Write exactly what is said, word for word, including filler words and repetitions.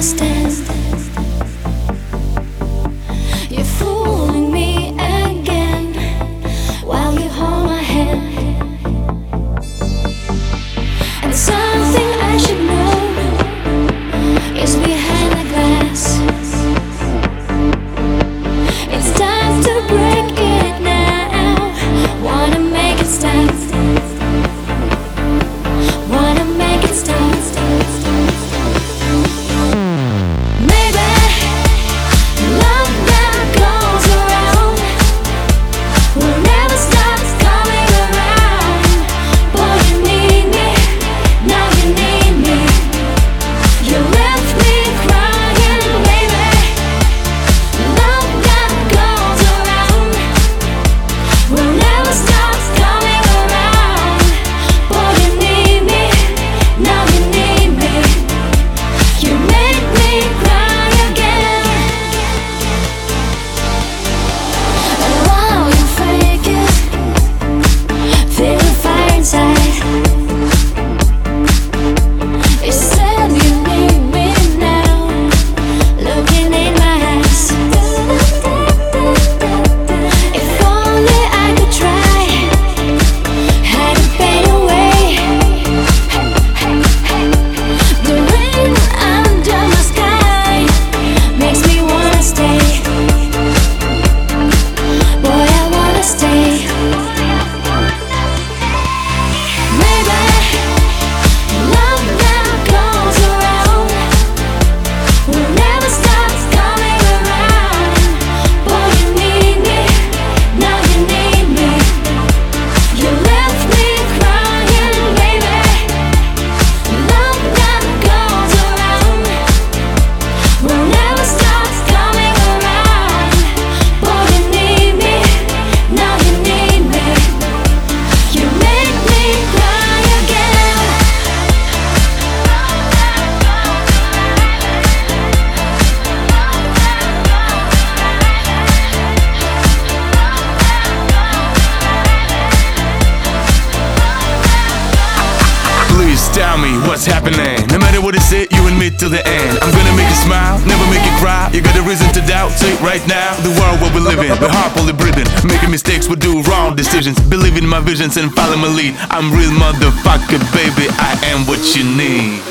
understand. You're fooling me again while you hold my hand. And something I should know is behind the glass. It's time to break it now. Wanna make it stop. Wanna make it stop. Tell me what's happening. No matter what it said, you and me till the end. I'm gonna make you smile, never make you cry. You got a reason to doubt, say it right now. The world where we live in, we're happily breathing. Making mistakes, we do wrong decisions. Believe in my visions and follow my lead. I'm real motherfucker, baby, I am what you need.